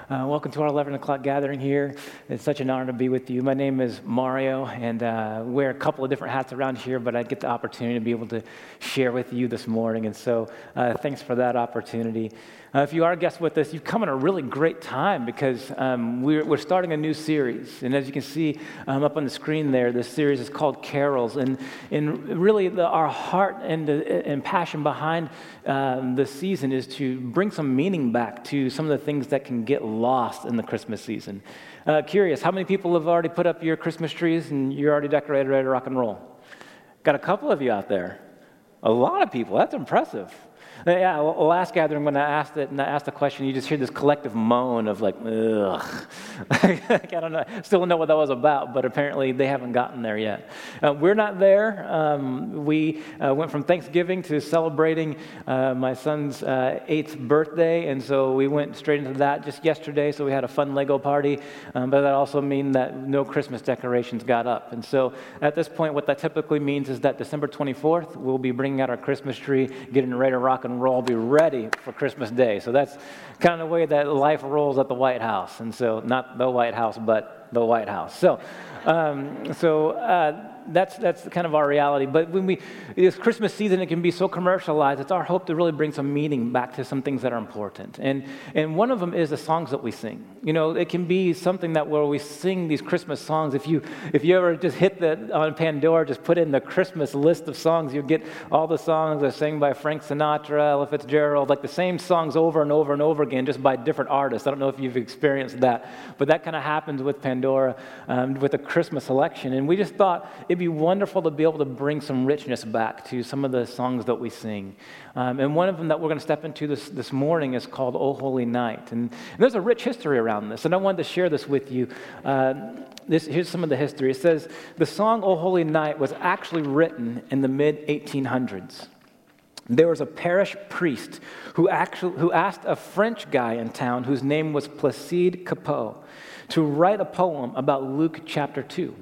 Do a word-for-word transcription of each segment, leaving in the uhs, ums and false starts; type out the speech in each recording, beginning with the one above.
Uh, welcome to our eleven o'clock gathering here. It's such an honor to be with you. My name is Mario, and uh, wear a couple of different hats around here, but I get the opportunity to be able to share with you this morning, and so uh, thanks for that opportunity. Uh, if you are a guest with us, you've come at a really great time because um, we're, we're starting a new series. And as you can see um, up on the screen there, this series is called Carols. And, and really the, our heart and, the, and passion behind um, the season is to bring some meaning back to some of the things that can get lost in the Christmas season. Uh, curious, how many people have already put up your Christmas trees and you're already decorated, ready to rock and roll? Got a couple of you out there. A lot of people. That's impressive. Yeah, last gathering when I asked it and I asked the question, you just hear this collective moan of like, ugh. I don't know, still don't know what that was about, but apparently they haven't gotten there yet. Uh, we're not there. Um, we uh, went from Thanksgiving to celebrating uh, my son's uh, eighth birthday, and so we went straight into that just yesterday. So we had a fun Lego party, um, but that also means that no Christmas decorations got up. And so at this point, what that typically means is that December twenty-fourth, we'll be bringing out our Christmas tree, getting ready to rock and roll, be ready for Christmas Day. So that's kind of the way that life rolls at the White House. And so not the White House, but the White House. So, um, so uh, that's that's kind of our reality. But when we, this Christmas season, it can be so commercialized. It's our hope to really bring some meaning back to some things that are important. And and one of them is the songs that we sing. You know, it can be something that where we sing these Christmas songs. If you if you ever just hit the on Pandora, just put in the Christmas list of songs, you'll get all the songs that are sang by Frank Sinatra, Ella Fitzgerald, like the same songs over and over and over again, just by different artists. I don't know if you've experienced that, but that kind of happens with Pandora, um, with the Christmas selection. And we just thought it'd be wonderful to be able to bring some richness back to some of the songs that we sing. Um, and one of them that we're going to step into this, this morning is called O Holy Night. And, and there's a rich history around this, and I wanted to share this with you. Uh, this, here's some of the history. It says, the song O Holy Night was actually written in the mid eighteen hundreds. There was a parish priest who actually who asked a French guy in town whose name was Placide Cappeau to write a poem about Luke chapter two.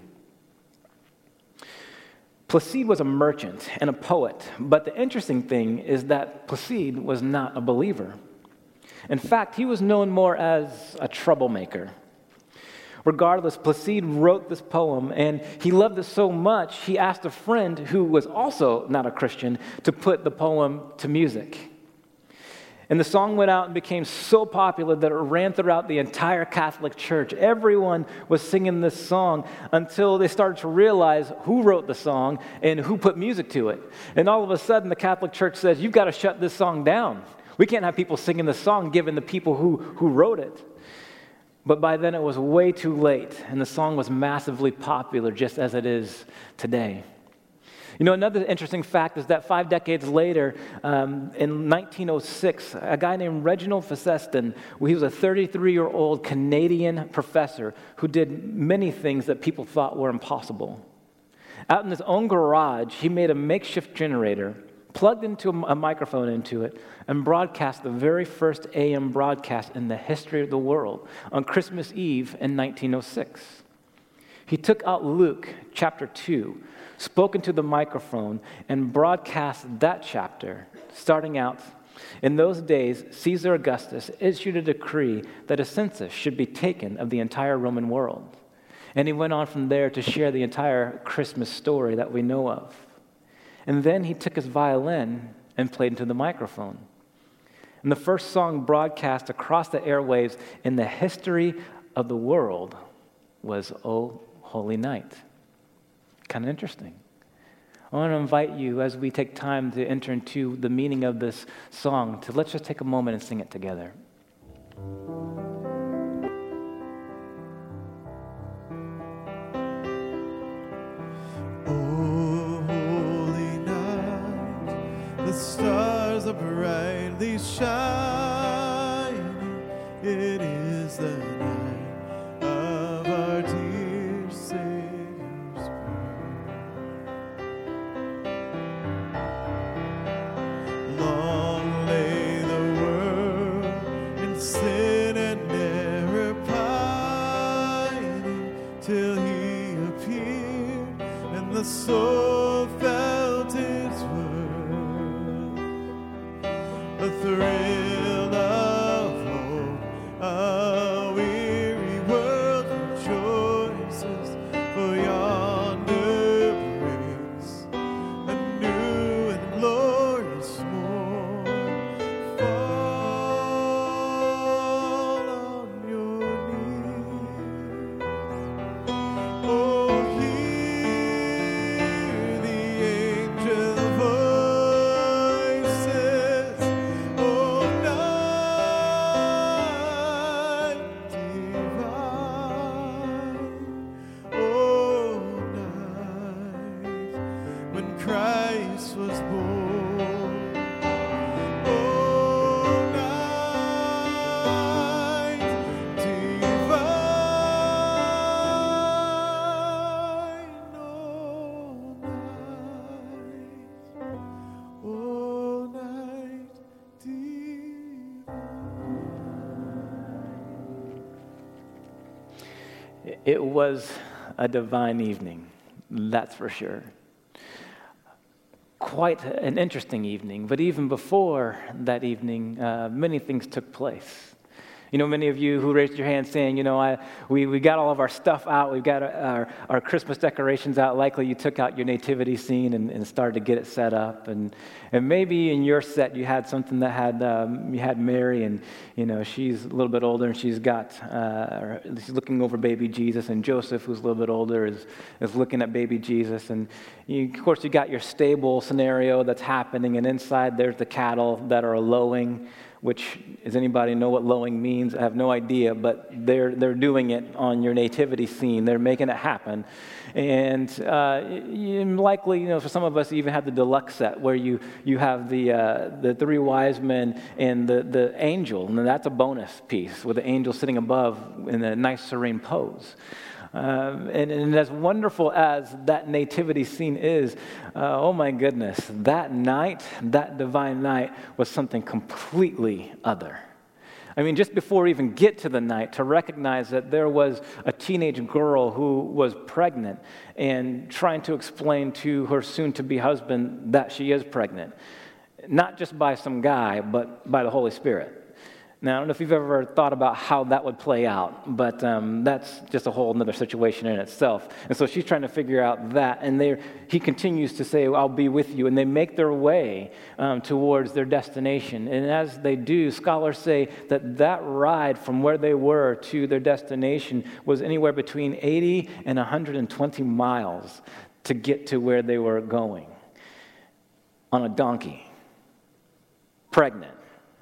Placide was a merchant and a poet, but the interesting thing is that Placide was not a believer. In fact, he was known more as a troublemaker. Regardless, Placide wrote this poem, and he loved it so much, he asked a friend who was also not a Christian to put the poem to music. And the song went out and became so popular that it ran throughout the entire Catholic Church. Everyone was singing this song until they started to realize who wrote the song and who put music to it. And all of a sudden, the Catholic Church says, you've got to shut this song down. We can't have people singing this song given the people who, who wrote it. But by then, it was way too late, and the song was massively popular, just as it is today. You know, another interesting fact is that five decades later, um, in nineteen oh six, a guy named Reginald Fessenden, he was a thirty-three-year-old Canadian professor who did many things that people thought were impossible. Out in his own garage, he made a makeshift generator, plugged into a, a microphone into it, and broadcast the very first A M broadcast in the history of the world on Christmas Eve in nineteen oh six. He took out Luke chapter two, spoke into the microphone, and broadcast that chapter, starting out, in those days, Caesar Augustus issued a decree that a census should be taken of the entire Roman world. And he went on from there to share the entire Christmas story that we know of. And then he took his violin and played into the microphone. And the first song broadcast across the airwaves in the history of the world was O Holy Night. Kind of interesting. I want to invite you, as we take time to enter into the meaning of this song, to let's just take a moment and sing it together. O holy night, the stars are brightly shining. It is the night of our dear Savior's birth. Long lay the world in sin and error pining, till he appeared and the soul felt its worth. A thrill of hope, of It was a divine evening, that's for sure. Quite an interesting evening, but even before that evening, uh, many things took place. You know, many of you who raised your hand saying, you know, I, we, we got all of our stuff out, we've got our, our Christmas decorations out. Likely you took out your nativity scene and, and started to get it set up. And, and maybe in your set you had something that had, um, you had Mary, and, you know, she's a little bit older and she's got, uh, she's looking over baby Jesus, and Joseph, who's a little bit older, is, is looking at baby Jesus. And you, of course you got your stable scenario that's happening, and inside there's the cattle that are lowing, which, does anybody know what lowing means? I have no idea, but they're they're doing it on your nativity scene. They're making it happen. And uh, you likely, you know, for some of us, you even have the deluxe set where you, you have the uh, the three wise men and the, the angel, and that's a bonus piece with the angel sitting above in a nice serene pose. Um, and, and as wonderful as that nativity scene is, uh, oh my goodness, that night, that divine night was something completely other. I mean, just before we even get to the night, to recognize that there was a teenage girl who was pregnant and trying to explain to her soon-to-be husband that she is pregnant, not just by some guy, but by the Holy Spirit. Now, I don't know if you've ever thought about how that would play out, but um, that's just a whole other situation in itself. And so she's trying to figure out that, and they, he continues to say, I'll be with you, and they make their way um, towards their destination. And as they do, scholars say that that ride from where they were to their destination was anywhere between eighty and one hundred twenty miles to get to where they were going on a donkey, pregnant.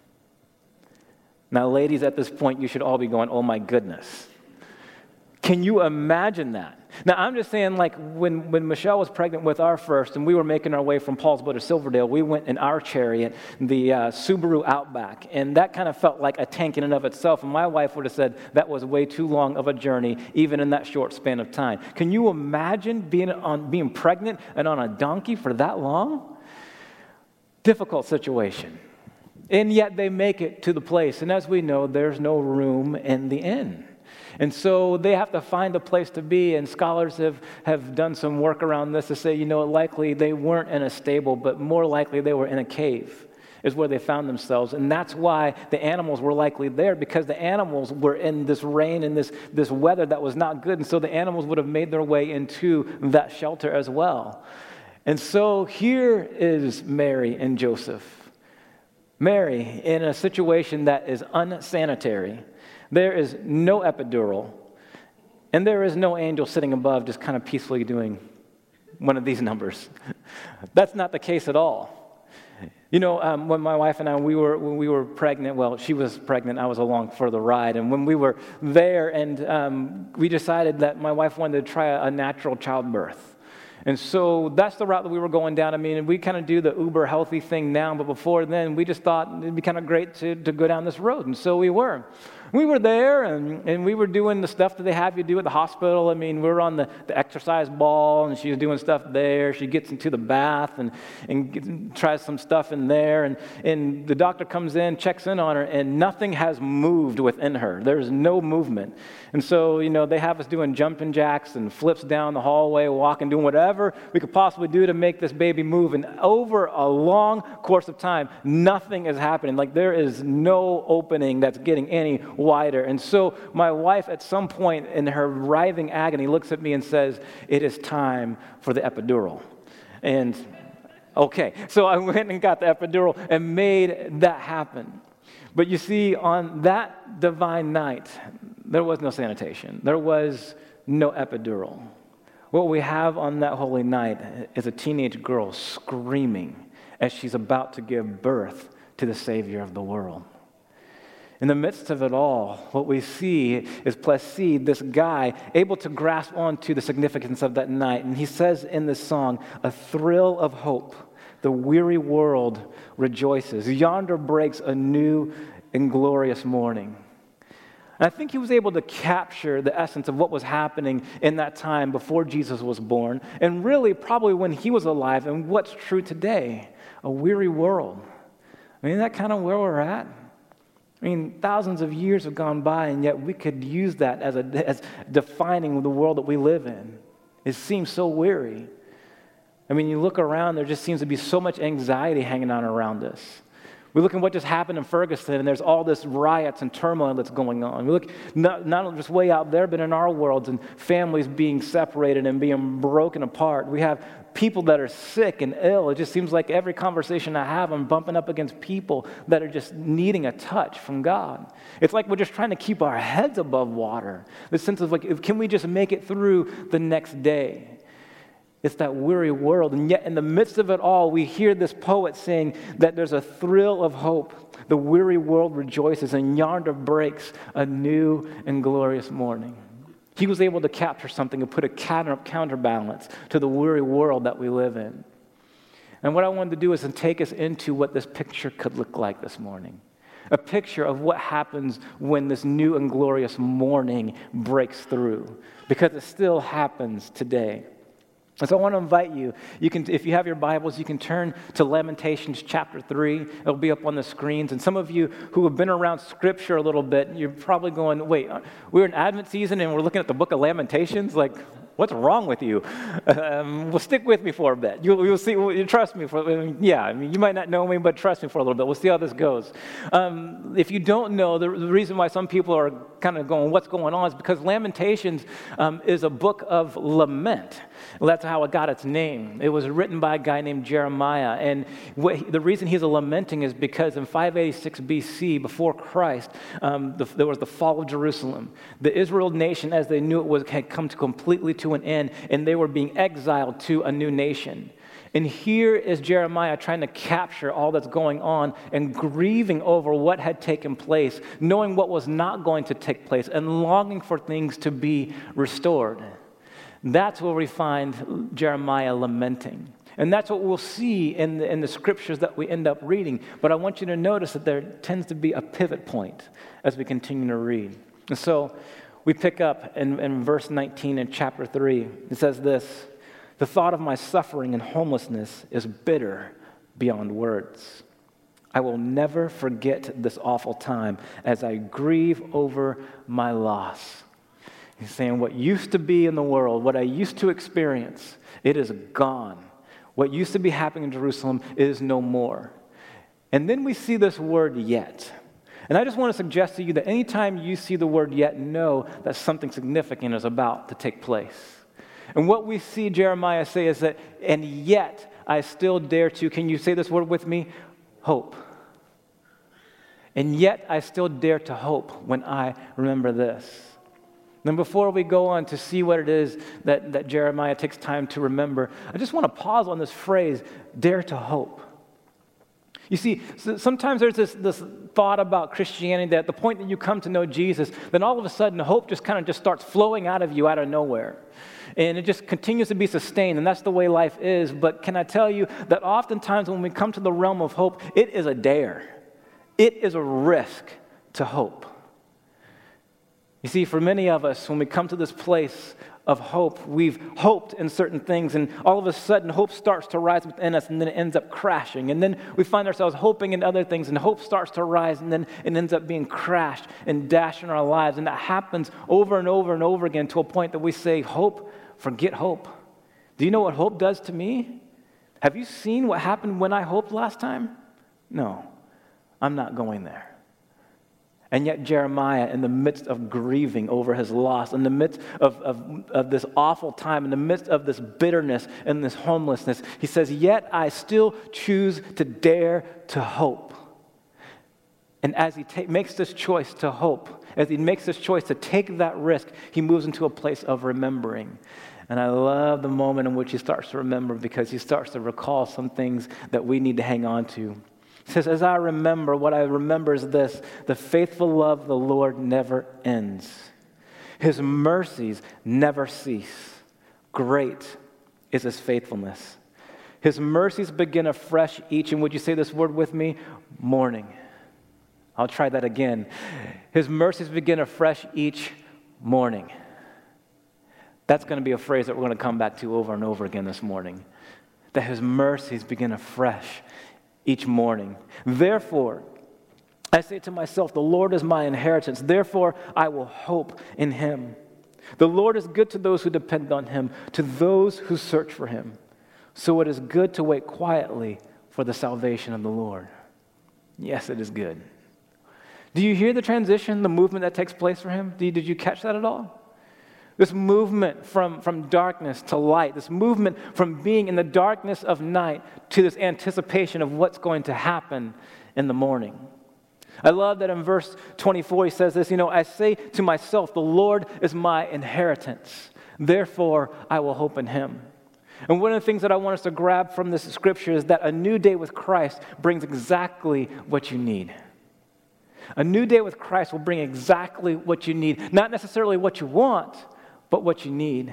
Now, ladies, at this point, you should all be going, oh my goodness. Can you imagine that? Now, I'm just saying, like, when, when Michelle was pregnant with our first, and we were making our way from Paulsbo to Silverdale, we went in our chariot, the uh, Subaru Outback, and that kind of felt like a tank in and of itself, and my wife would have said that was way too long of a journey, even in that short span of time. Can you imagine being, on, being pregnant and on a donkey for that long? Difficult situation. And yet they make it to the place. And as we know, there's no room in the inn. And so they have to find a place to be. And scholars have, have done some work around this to say, you know, likely they weren't in a stable, but more likely they were in a cave is where they found themselves. And that's why the animals were likely there, because the animals were in this rain and this, this weather that was not good. And so the animals would have made their way into that shelter as well. And so here is Mary and Joseph. Mary, in a situation that is unsanitary, there is no epidural, and there is no angel sitting above just kind of peacefully doing one of these numbers. That's not the case at all. You know, um, when my wife and I, we were when we were pregnant, well, she was pregnant, I was along for the ride, and when we were there, and um, we decided that my wife wanted to try a, a natural childbirth. And so that's the route that we were going down. I mean, we kind of do the uber healthy thing now, but before then, we just thought it'd be kind of great to, to go down this road. And so we were. We were there, and, and we were doing the stuff that they have you do at the hospital. I mean, we were on the, the exercise ball, and she was doing stuff there. She gets into the bath and, and get, tries some stuff in there. And, and the doctor comes in, checks in on her, and nothing has moved within her. There's no movement. And so, you know, they have us doing jumping jacks and flips down the hallway, walking, doing whatever we could possibly do to make this baby move. And over a long course of time, nothing is happening. Like, there is no opening that's getting any wider. And so my wife, at some point in her writhing agony, looks at me and says, it is time for the epidural. And okay, so I went and got the epidural and made that happen. But you see, on that divine night, there was no sanitation. There was no epidural. What we have on that holy night is a teenage girl screaming as she's about to give birth to the Savior of the world. In the midst of it all, what we see is Placide, this guy, able to grasp onto the significance of that night. And he says in this song, a thrill of hope, the weary world rejoices. Yonder breaks a new and glorious morning. And I think he was able to capture the essence of what was happening in that time before Jesus was born, and really probably when he was alive, and what's true today, a weary world. I mean, isn't that kind of where we're at? I mean, thousands of years have gone by, and yet we could use that as, a, as defining the world that we live in. It seems so weary. I mean, you look around, there just seems to be so much anxiety hanging on around us. We look at what just happened in Ferguson, and there's all this riots and turmoil that's going on. We look not, not just way out there, but in our worlds, and families being separated and being broken apart. We have people that are sick and ill. It just seems like every conversation I have, I'm bumping up against people that are just needing a touch from God. It's like we're just trying to keep our heads above water. The sense of like, can we just make it through the next day? It's that weary world. And yet in the midst of it all, we hear this poet saying that there's a thrill of hope. The weary world rejoices, and yonder breaks a new and glorious morning. He was able to capture something and put a counter, counterbalance to the weary world that we live in. And what I wanted to do is to take us into what this picture could look like this morning. A picture of what happens when this new and glorious morning breaks through. Because it still happens today. And so I want to invite you, you can, if you have your Bibles, you can turn to Lamentations chapter three. It'll be up on the screens. And some of you who have been around Scripture a little bit, you're probably going, wait, we're in Advent season and we're looking at the book of Lamentations? Like, what's wrong with you? Um, well, stick with me for a bit. You'll, you'll see, you trust me. For, I mean, yeah, I mean, you might not know me, but trust me for a little bit. We'll see how this goes. Um, if you don't know, the, the reason why some people are kind of going, what's going on, is because Lamentations um, is a book of lament. Well, that's how it got its name. It was written by a guy named Jeremiah. And what, the reason he's lamenting is because in five eighty-six B C, before Christ, um, the, there was the fall of Jerusalem. The Israel nation, as they knew it, was had come to completely to an end, and they were being exiled to a new nation. And here is Jeremiah trying to capture all that's going on and grieving over what had taken place, knowing what was not going to take place, and longing for things to be restored. That's where we find Jeremiah lamenting. And that's what we'll see in the, in the scriptures that we end up reading. But I want you to notice that there tends to be a pivot point as we continue to read. And so we pick up in, in verse nineteen in chapter three. It says this: "The thought of my suffering and homelessness is bitter beyond words. I will never forget this awful time as I grieve over my loss." He's saying what used to be in the world, what I used to experience, it is gone. What used to be happening in Jerusalem is no more. And then we see this word yet. And I just want to suggest to you that anytime you see the word yet, know that something significant is about to take place. And what we see Jeremiah say is that, and yet I still dare to, can you say this word with me? Hope. And yet I still dare to hope when I remember this. Then before we go on to see what it is that, that Jeremiah takes time to remember, I just want to pause on this phrase, dare to hope. You see, sometimes there's this, this thought about Christianity that at the point that you come to know Jesus, then all of a sudden hope just kind of just starts flowing out of you out of nowhere. And it just continues to be sustained, and that's the way life is. But can I tell you that oftentimes when we come to the realm of hope, it is a dare. It is a risk to hope. You see, for many of us, when we come to this place of hope, we've hoped in certain things, and all of a sudden hope starts to rise within us, and then it ends up crashing. And then we find ourselves hoping in other things, and hope starts to rise, and then it ends up being crashed and dashed in our lives. And that happens over and over and over again to a point that we say, hope, forget hope. Do you know what hope does to me? Have you seen what happened when I hoped last time? No, I'm not going there. And yet Jeremiah, in the midst of grieving over his loss, in the midst of, of, of this awful time, in the midst of this bitterness and this homelessness, he says, yet I still choose to dare to hope. And as he ta- makes this choice to hope, as he makes this choice to take that risk, he moves into a place of remembering. And I love the moment in which he starts to remember, because he starts to recall some things that we need to hang on to. He says, as I remember, what I remember is this: the faithful love of the Lord never ends. His mercies never cease. Great is his faithfulness. His mercies begin afresh each, and would you say this word with me? Morning. I'll try that again. His mercies begin afresh each morning. That's going to be a phrase that we're going to come back to over and over again this morning. That his mercies begin afresh each morning. Therefore, I say to myself, the Lord is my inheritance. Therefore, I will hope in him. The Lord is good to those who depend on him, to those who search for him. So it is good to wait quietly for the salvation of the Lord. Yes, it is good. Do you hear the transition, the movement that takes place for him? Did you catch that at all? This movement from, from darkness to light, this movement from being in the darkness of night to this anticipation of what's going to happen in the morning. I love that in verse twenty-four he says this, you know, I say to myself, the Lord is my inheritance. Therefore, I will hope in him. And one of the things that I want us to grab from this scripture is that a new day with Christ brings exactly what you need. A new day with Christ will bring exactly what you need. Not necessarily what you want, but what you need.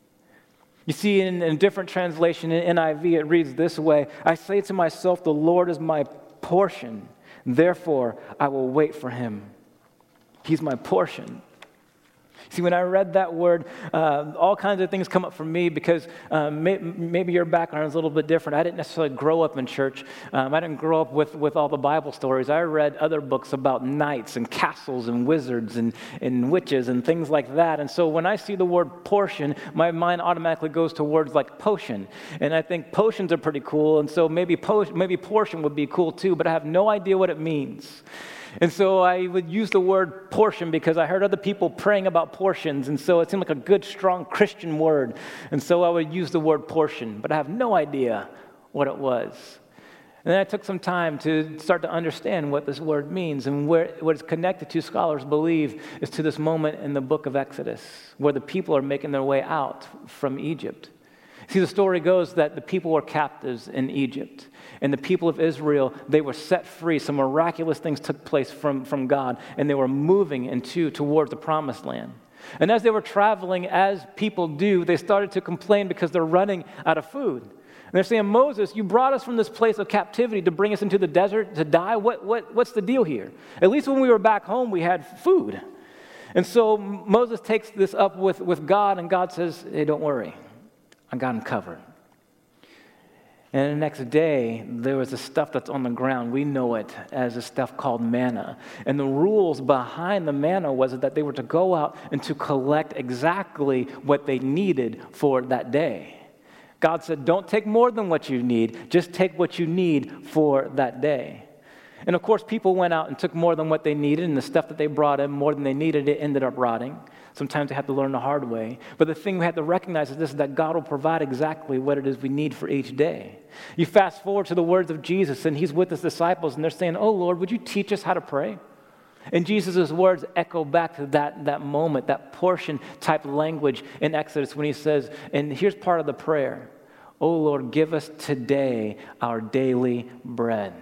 You see, in, in a different translation, in N I V, it reads this way, I say to myself, the Lord is my portion. Therefore, I will wait for him. He's my portion. See, when I read that word, uh, all kinds of things come up for me because uh, may, maybe your background is a little bit different. I didn't necessarily grow up in church. Um, I didn't grow up with, with all the Bible stories. I read other books about knights and castles and wizards and, and witches and things like that. And so when I see the word portion, my mind automatically goes to words like potion. And I think potions are pretty cool. And so maybe, po- maybe portion would be cool too, but I have no idea what it means. And so I would use the word portion because I heard other people praying about portions, and so it seemed like a good, strong Christian word. And so I would use the word portion, but I have no idea what it was. And then I took some time to start to understand what this word means, and where what it's connected to, scholars believe, is to this moment in the book of Exodus, where the people are making their way out from Egypt. See, the story goes that the people were captives in Egypt, and the people of Israel, they were set free. Some miraculous things took place from, from God, and they were moving into towards the promised land. And as they were traveling, as people do, they started to complain because they're running out of food. And they're saying, Moses, you brought us from this place of captivity to bring us into the desert to die? What, what, what's the deal here? At least when we were back home, we had food. And so Moses takes this up with, with God, and God says, hey, don't worry. I got them covered. And the next day, there was the stuff that's on the ground. We know it as a stuff called manna. And the rules behind the manna was that they were to go out and to collect exactly what they needed for that day. God said, don't take more than what you need. Just take what you need for that day. And of course, people went out and took more than what they needed, and the stuff that they brought in, more than they needed, it ended up rotting. Sometimes they have to learn the hard way. But the thing we have to recognize is this, that God will provide exactly what it is we need for each day. You fast forward to the words of Jesus, and he's with his disciples, and they're saying, oh, Lord, would you teach us how to pray? And Jesus' words echo back to that, that moment, that portion type language in Exodus when he says, and here's part of the prayer, oh, Lord, give us today our daily bread.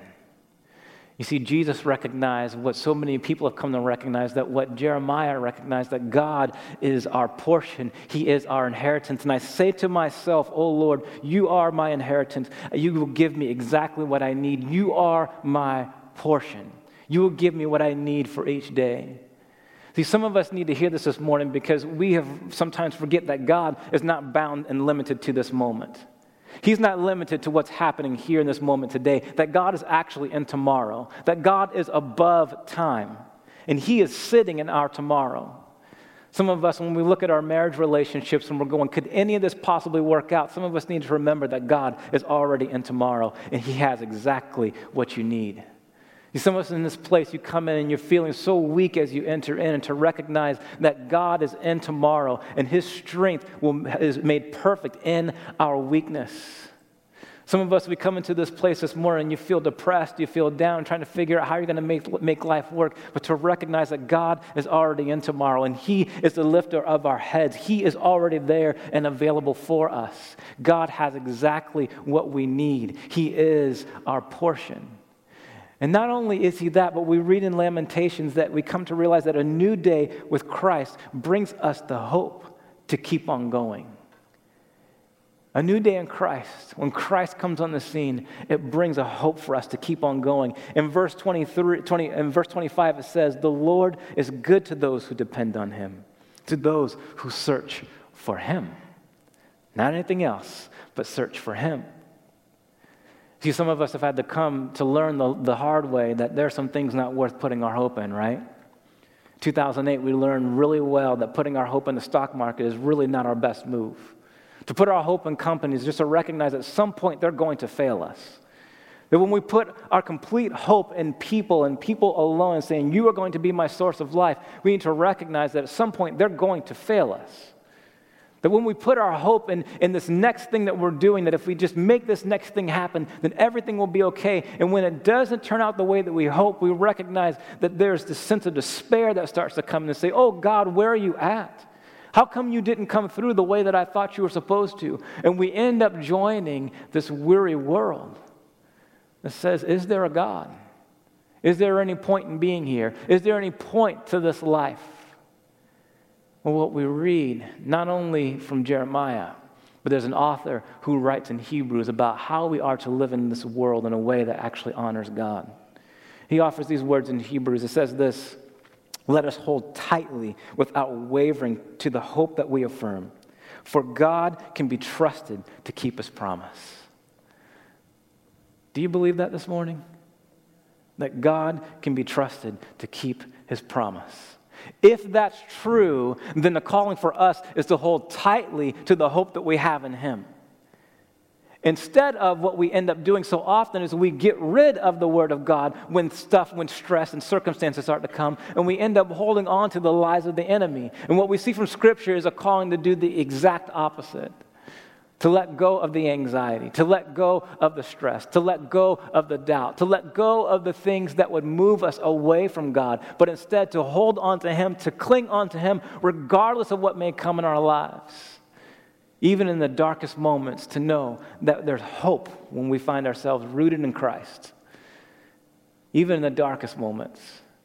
You see, Jesus recognized what so many people have come to recognize, that what Jeremiah recognized, that God is our portion. He is our inheritance. And I say to myself, oh Lord, you are my inheritance. You will give me exactly what I need. You are my portion. You will give me what I need for each day. See, some of us need to hear this this morning because we have sometimes forget that God is not bound and limited to this moment. He's not limited to what's happening here in this moment today, that God is actually in tomorrow, that God is above time, and he is sitting in our tomorrow. Some of us, when we look at our marriage relationships and we're going, could any of this possibly work out? Some of us need to remember that God is already in tomorrow, and he has exactly what you need. Some of us in this place, you come in and you're feeling so weak as you enter in, and to recognize that God is in tomorrow and his strength will, is made perfect in our weakness. Some of us, we come into this place this morning and you feel depressed, you feel down, trying to figure out how you're going to make, make life work, but to recognize that God is already in tomorrow and he is the lifter of our heads. He is already there and available for us. God has exactly what we need. He is our portion. And not only is he that, but we read in Lamentations that we come to realize that a new day with Christ brings us the hope to keep on going. A new day in Christ, when Christ comes on the scene, it brings a hope for us to keep on going. In verse twenty-three, twenty, in verse twenty-five, it says, the Lord is good to those who depend on him, to those who search for him. Not anything else, but search for him. See, some of us have had to come to learn the, the hard way that there are some things not worth putting our hope in, right? two thousand eight, we learned really well that putting our hope in the stock market is really not our best move. To put our hope in companies, just to recognize at some point they're going to fail us. That when we put our complete hope in people and people alone and saying, you are going to be my source of life, we need to recognize that at some point they're going to fail us. That when we put our hope in, in this next thing that we're doing, that if we just make this next thing happen, then everything will be okay. And when it doesn't turn out the way that we hope, we recognize that there's this sense of despair that starts to come and say, oh God, where are you at? How come you didn't come through the way that I thought you were supposed to? And we end up joining this weary world that says, is there a God? Is there any point in being here? Is there any point to this life? Well, what we read, not only from Jeremiah, but there's an author who writes in Hebrews about how we are to live in this world in a way that actually honors God. He offers these words in Hebrews. It says this, let us hold tightly without wavering to the hope that we affirm, for God can be trusted to keep his promise. Do you believe that this morning? That God can be trusted to keep his promise. If that's true, then the calling for us is to hold tightly to the hope that we have in him. Instead of what we end up doing so often is we get rid of the word of God when stuff, when stress and circumstances start to come, and we end up holding on to the lies of the enemy. And what we see from Scripture is a calling to do the exact opposite. To let go of the anxiety, to let go of the stress, to let go of the doubt, to let go of the things that would move us away from God, but instead to hold on to him, to cling on to him regardless of what may come in our lives. Even in the darkest moments, to know that there's hope when we find ourselves rooted in Christ. Even in the darkest moments.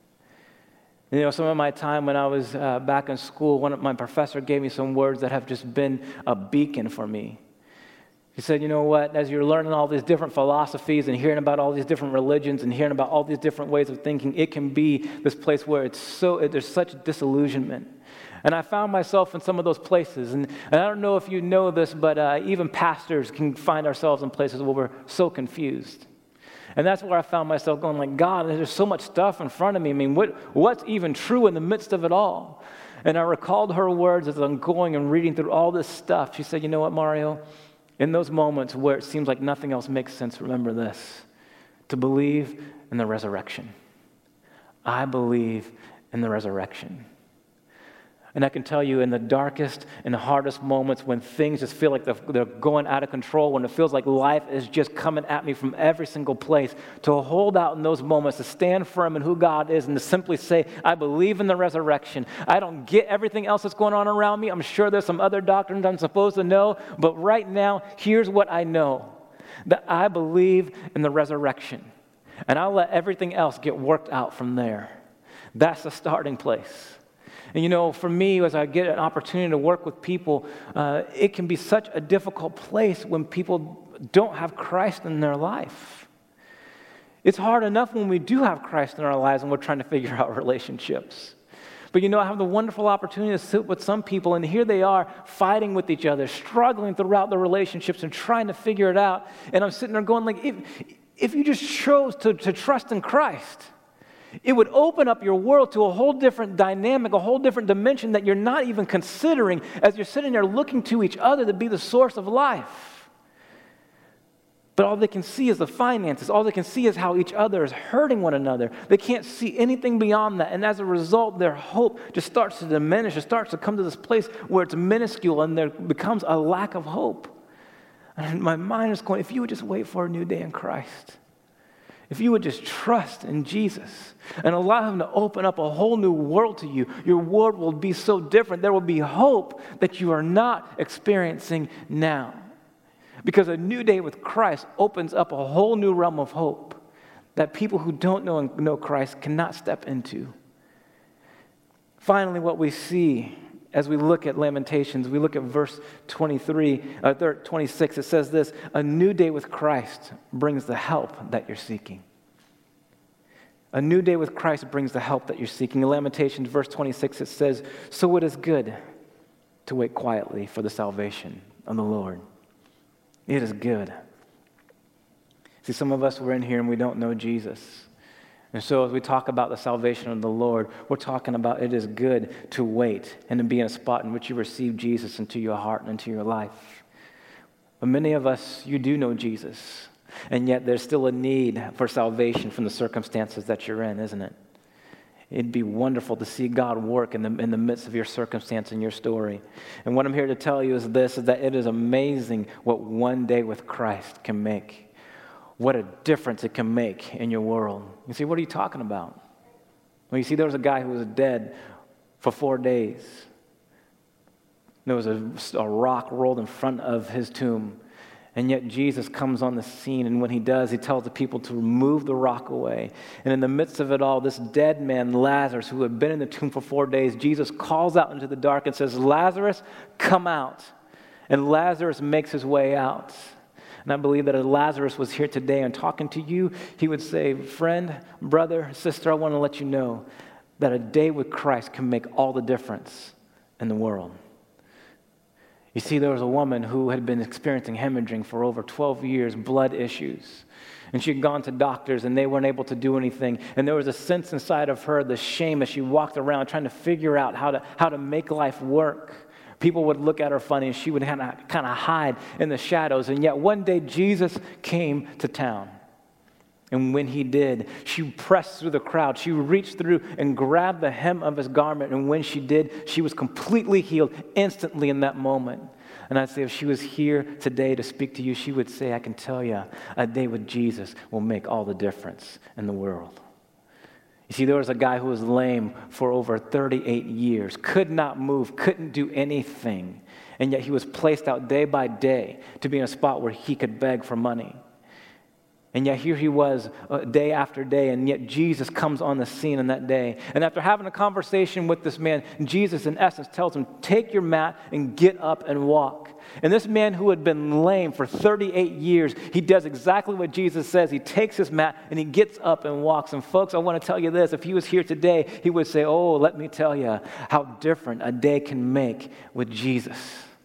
You know, some of my time when I was uh, back in school, one of my professor gave me some words that have just been a beacon for me. He said, you know what, as you're learning all these different philosophies and hearing about all these different religions and hearing about all these different ways of thinking, it can be this place where it's so there's such disillusionment. And I found myself in some of those places. And, and I don't know if you know this, but uh, even pastors can find ourselves in places where we're so confused. And that's where I found myself going like, God, there's so much stuff in front of me. I mean, what what's even true in the midst of it all? And I recalled her words as I'm going and reading through all this stuff. She said, you know what, Mario? In those moments where it seems like nothing else makes sense, remember this, to believe in the resurrection. I believe in the resurrection. And I can tell you in the darkest and hardest moments when things just feel like they're, they're going out of control, when it feels like life is just coming at me from every single place, to hold out in those moments, to stand firm in who God is and to simply say, I believe in the resurrection. I don't get everything else that's going on around me. I'm sure there's some other doctrines I'm supposed to know, but right now, here's what I know, that I believe in the resurrection. And I'll let everything else get worked out from there. That's the starting place. And you know, for me, as I get an opportunity to work with people, uh, it can be such a difficult place when people don't have Christ in their life. It's hard enough when we do have Christ in our lives and we're trying to figure out relationships. But you know, I have the wonderful opportunity to sit with some people, and here they are fighting with each other, struggling throughout the relationships and trying to figure it out. And I'm sitting there going like, if, if you just chose to, to trust in Christ, it would open up your world to a whole different dynamic, a whole different dimension that you're not even considering as you're sitting there looking to each other to be the source of life. But all they can see is the finances. All they can see is how each other is hurting one another. They can't see anything beyond that. And as a result, their hope just starts to diminish. It starts to come to this place where it's minuscule and there becomes a lack of hope. And my mind is going, if you would just wait for a new day in Christ, if you would just trust in Jesus and allow him to open up a whole new world to you, your world will be so different. There will be hope that you are not experiencing now. Because a new day with Christ opens up a whole new realm of hope that people who don't know know Christ cannot step into. Finally, what we see as we look at Lamentations, we look at verse twenty-three, uh, twenty-six, it says this, a new day with Christ brings the help that you're seeking. A new day with Christ brings the help that you're seeking. In Lamentations, verse twenty-six, it says, so it is good to wait quietly for the salvation of the Lord. It is good. See, some of us, we're in here and we don't know Jesus. And so as we talk about the salvation of the Lord, we're talking about it is good to wait and to be in a spot in which you receive Jesus into your heart and into your life. But many of us, you do know Jesus, and yet there's still a need for salvation from the circumstances that you're in, isn't it? It'd be wonderful to see God work in the, in the midst of your circumstance and your story. And what I'm here to tell you is this, is that it is amazing what one day with Christ can make. What a difference it can make in your world. You see, what are you talking about? Well, you see, there was a guy who was dead for four days. There was a, a rock rolled in front of his tomb. And yet Jesus comes on the scene, and when he does, he tells the people to remove the rock away. And in the midst of it all, this dead man, Lazarus, who had been in the tomb for four days, Jesus calls out into the dark and says, "Lazarus, come out." And Lazarus makes his way out. And I believe that if Lazarus was here today and talking to you, he would say, "Friend, brother, sister, I want to let you know that a day with Christ can make all the difference in the world." You see, there was a woman who had been experiencing hemorrhaging for over twelve years, blood issues. And she had gone to doctors, and they weren't able to do anything. And there was a sense inside of her, the shame, as she walked around trying to figure out how to, how to make life work. People would look at her funny, and she would kind of kind of hide in the shadows. And yet one day, Jesus came to town. And when he did, she pressed through the crowd. She reached through and grabbed the hem of his garment. And when she did, she was completely healed instantly in that moment. And I'd say if she was here today to speak to you, she would say, "I can tell you, a day with Jesus will make all the difference in the world." You see, there was a guy who was lame for over thirty-eight years, could not move, couldn't do anything. And yet he was placed out day by day to be in a spot where he could beg for money. And yet here he was uh, day after day, and yet Jesus comes on the scene in that day. And after having a conversation with this man, Jesus in essence tells him, "Take your mat and get up and walk." And this man who had been lame for thirty-eight years, he does exactly what Jesus says. He takes his mat and he gets up and walks. And folks, I want to tell you this. If he was here today, he would say, "Oh, let me tell you how different a day can make with Jesus."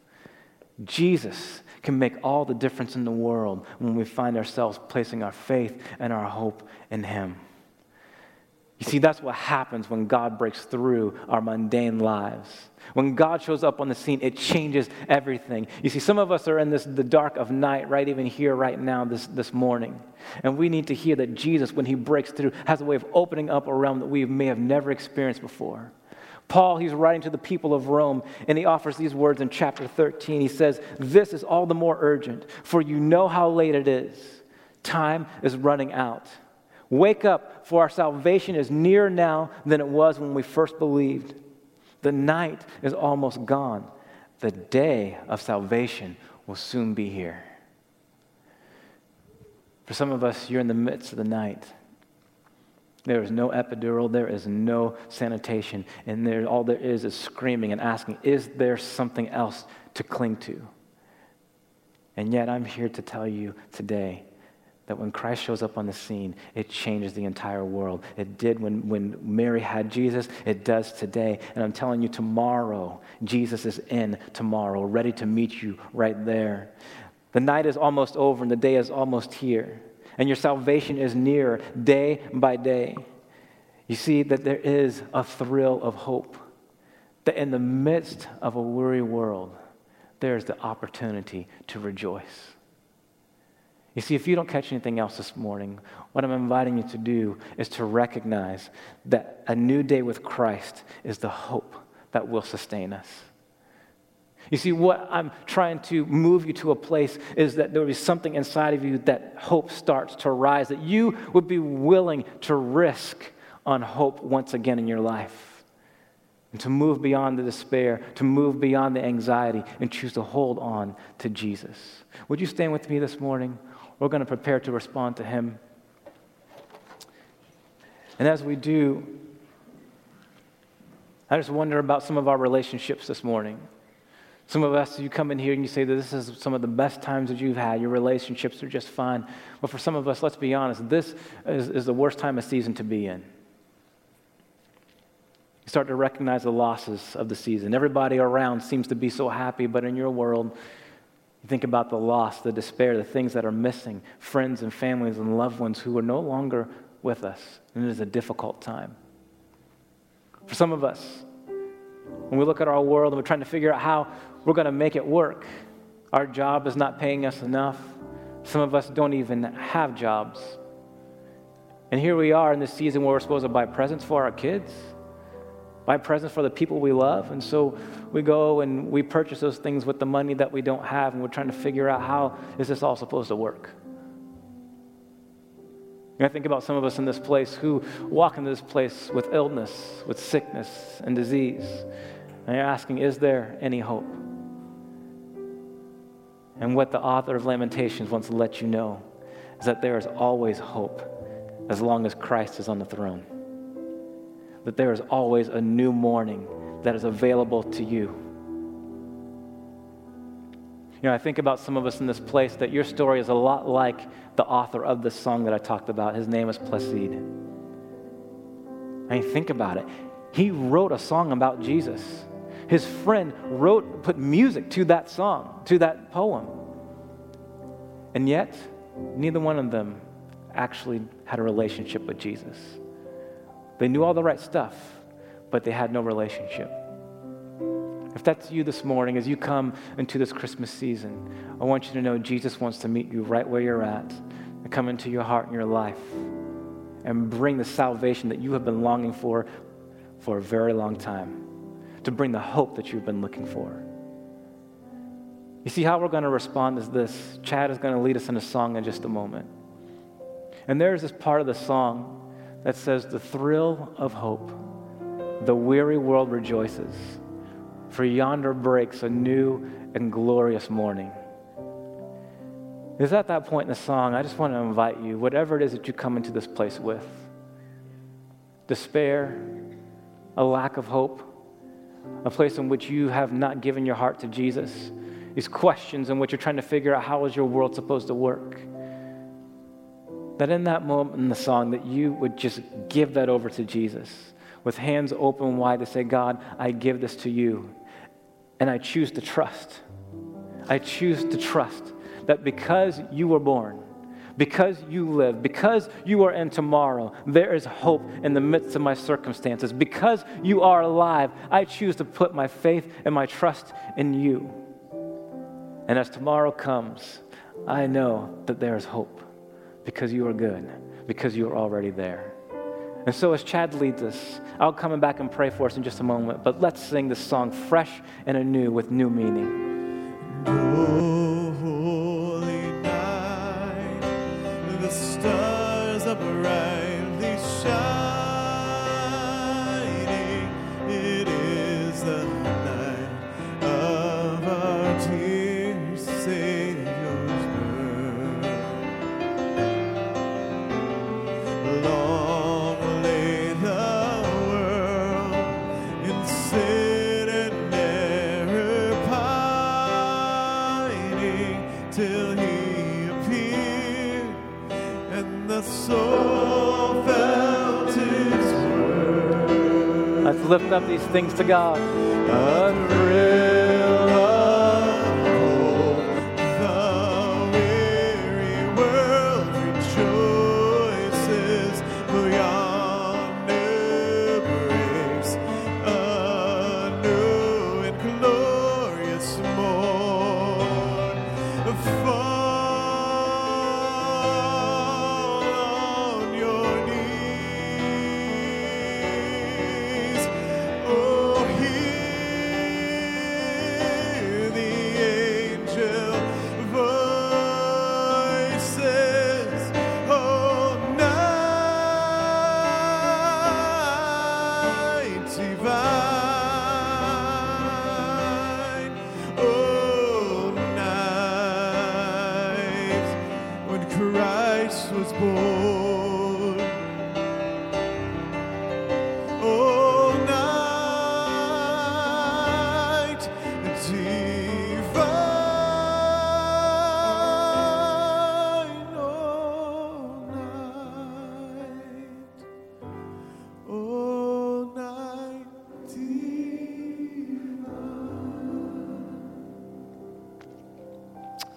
Jesus can make all the difference in the world when we find ourselves placing our faith and our hope in him. You see, that's what happens when God breaks through our mundane lives. When God shows up on the scene, it changes everything. You see, some of us are in this the dark of night, right even here, right now, this, this morning. And we need to hear that Jesus, when he breaks through, has a way of opening up a realm that we may have never experienced before. Paul, he's writing to the people of Rome, and he offers these words in chapter thirteen. He says, "This is all the more urgent, for you know how late it is. Time is running out. Wake up, for our salvation is nearer now than it was when we first believed. The night is almost gone. The day of salvation will soon be here." For some of us, you're in the midst of the night. There is no epidural, there is no sanitation, and there, all there is is screaming and asking, is there something else to cling to? And yet I'm here to tell you today that when Christ shows up on the scene, it changes the entire world. It did when, when Mary had Jesus, it does today. And I'm telling you, tomorrow, Jesus is in tomorrow, ready to meet you right there. The night is almost over and the day is almost here. And your salvation is nearer day by day. You see that there is a thrill of hope. That in the midst of a weary world, there's the opportunity to rejoice. You see, if you don't catch anything else this morning, what I'm inviting you to do is to recognize that a new day with Christ is the hope that will sustain us. You see, what I'm trying to move you to a place is that there will be something inside of you that hope starts to rise, that you would be willing to risk on hope once again in your life, and to move beyond the despair, to move beyond the anxiety, and choose to hold on to Jesus. Would you stand with me this morning? We're going to prepare to respond to him. And as we do, I just wonder about some of our relationships this morning. Some of us, you come in here and you say that this is some of the best times that you've had. Your relationships are just fine. But for some of us, let's be honest, this is, is the worst time of season to be in. You start to recognize the losses of the season. Everybody around seems to be so happy, but in your world, You think about the loss, the despair, the things that are missing, friends and families and loved ones who are no longer with us, and it is a difficult time. For some of us, when we look at our world and we're trying to figure out how we're going to make it work, our job is not paying us enough. Some of us don't even have jobs. And here we are in this season where we're supposed to buy presents for our kids, buy presents for the people we love. And so we go and we purchase those things with the money that we don't have, and we're trying to figure out how is this all supposed to work. And I think about some of us in this place who walk into this place with illness, with sickness and disease. And you're asking, is there any hope? And what the author of Lamentations wants to let you know is that there is always hope as long as Christ is on the throne. That there is always a new morning that is available to you. You know, I think about some of us in this place that your story is a lot like the author of this song that I talked about. His name is Placide. I mean, think about it. He wrote a song about Jesus. His friend wrote, put music to that song, to that poem. And yet, neither one of them actually had a relationship with Jesus. They knew all the right stuff, but they had no relationship. If that's you this morning, as you come into this Christmas season, I want you to know Jesus wants to meet you right where you're at and come into your heart and your life and bring the salvation that you have been longing for for a very long time, to bring the hope that you've been looking for. You see, how we're going to respond is this. Chad is going to lead us in a song in just a moment. And there's this part of the song that says, the thrill of hope, the weary world rejoices, for yonder breaks a new and glorious morning. Is at that point in the song, I just want to invite you, whatever it is that you come into this place with, despair, a lack of hope, a place in which you have not given your heart to Jesus, these questions in which you're trying to figure out how is your world supposed to work, that in that moment in the song that you would just give that over to Jesus with hands open wide to say, God, I give this to you, and I choose to trust. I choose to trust that because you were born, because you live, because you are in tomorrow, there is hope in the midst of my circumstances. Because you are alive, I choose to put my faith and my trust in you. And as tomorrow comes, I know that there is hope because you are good, because you are already there. And so as Chad leads us, I'll come back and pray for us in just a moment, but let's sing this song fresh and anew with new meaning. Oh, holy night, the stars are brightly shining. It is the night of our dear Savior's birth. Long lay the world in sin and error pining, till he appeared, and the soul felt his word. Let's lift up these things to God. A thrill of hope, the weary world rejoices, for yonder breaks a new and glorious morn. Fall on your knees, oh, hear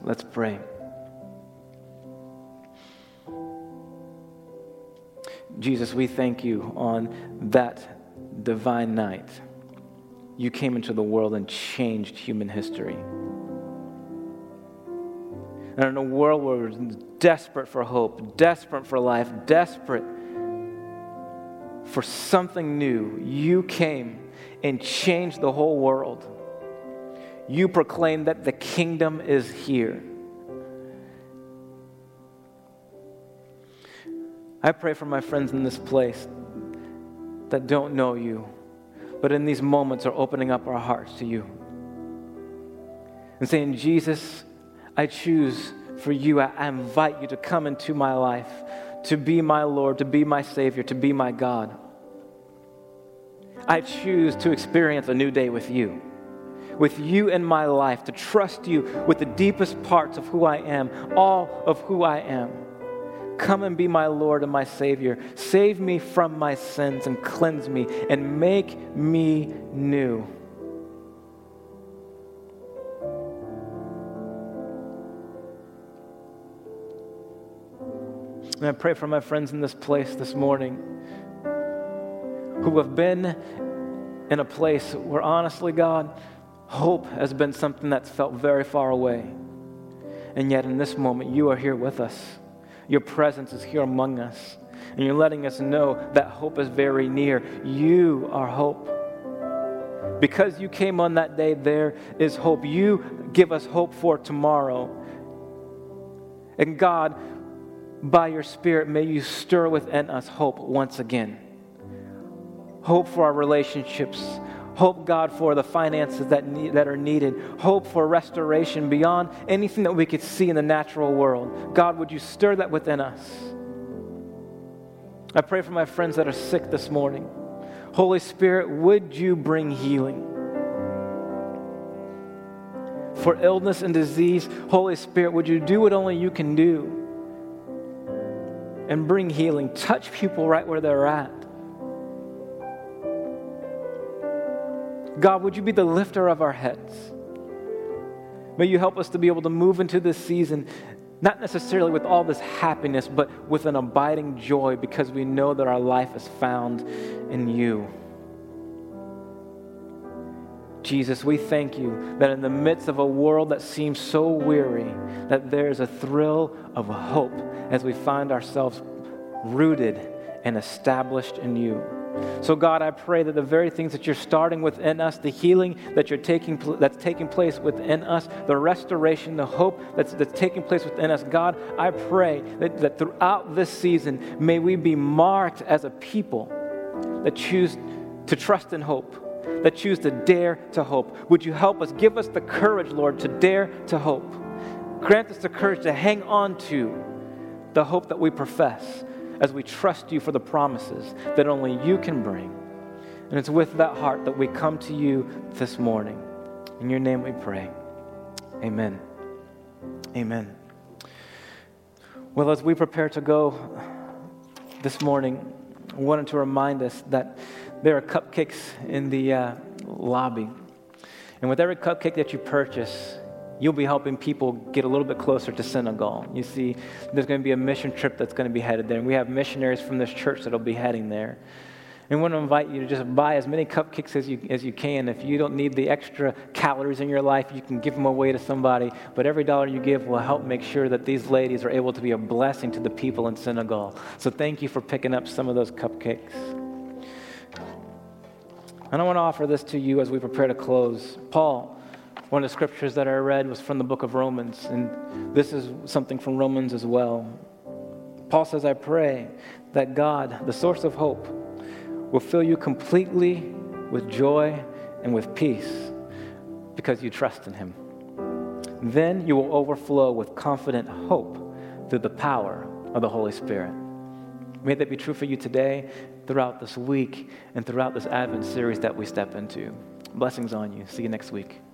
Let's pray. Jesus, we thank you on that divine night. You came into the world and changed human history. And in a world where we're desperate for hope, desperate for life, desperate for something new, you came and changed the whole world. You proclaimed that the kingdom is here. I pray for my friends in this place that don't know you, but in these moments are opening up our hearts to you and saying, Jesus, I choose for you. I, I invite you to come into my life, to be my Lord, to be my Savior, to be my God. I choose to experience a new day with you, with you in my life, to trust you with the deepest parts of who I am, all of who I am. Come and be my Lord and my Savior. Save me from my sins and cleanse me and make me new. And I pray for my friends in this place this morning who have been in a place where, honestly, God, hope has been something that's felt very far away. And yet in this moment, you are here with us. Your presence is here among us. And you're letting us know that hope is very near. You are hope. Because you came on that day, there is hope. You give us hope for tomorrow. And God, by your Spirit, may you stir within us hope once again. Hope for our relationships. Hope, God, for the finances that need, that are needed. Hope for restoration beyond anything that we could see in the natural world. God, would you stir that within us? I pray for my friends that are sick this morning. Holy Spirit, would you bring healing? For illness and disease, Holy Spirit, would you do what only you can do? And bring healing. Touch people right where they're at. God, would you be the lifter of our heads? May you help us to be able to move into this season, not necessarily with all this happiness, but with an abiding joy, because we know that our life is found in you. Jesus, we thank you that in the midst of a world that seems so weary, that there's a thrill of hope as we find ourselves rooted and established in you. So God, I pray that the very things that you're starting within us, the healing that you're taking that's taking place within us, the restoration, the hope that's, that's taking place within us, God, I pray that, that throughout this season, may we be marked as a people that choose to trust in hope, that choose to dare to hope. Would you help us? Give us the courage, Lord, to dare to hope. Grant us the courage to hang on to the hope that we profess, as we trust you for the promises that only you can bring. And it's with that heart that we come to you this morning. In your name we pray. Amen. Amen. Well, as we prepare to go this morning, I wanted to remind us that there are cupcakes in the uh, lobby. And with every cupcake that you purchase, you'll be helping people get a little bit closer to Senegal. You see, there's going to be a mission trip that's going to be headed there. And we have missionaries from this church that will be heading there. And we want to invite you to just buy as many cupcakes as you as you can. If you don't need the extra calories in your life, you can give them away to somebody. But every dollar you give will help make sure that these ladies are able to be a blessing to the people in Senegal. So thank you for picking up some of those cupcakes. And I want to offer this to you as we prepare to close. Paul, one of the scriptures that I read was from the book of Romans, and this is something from Romans as well. Paul says, I pray that God, the source of hope, will fill you completely with joy and with peace because you trust in him. Then you will overflow with confident hope through the power of the Holy Spirit. May that be true for you today, throughout this week, and throughout this Advent series that we step into. Blessings on you. See you next week.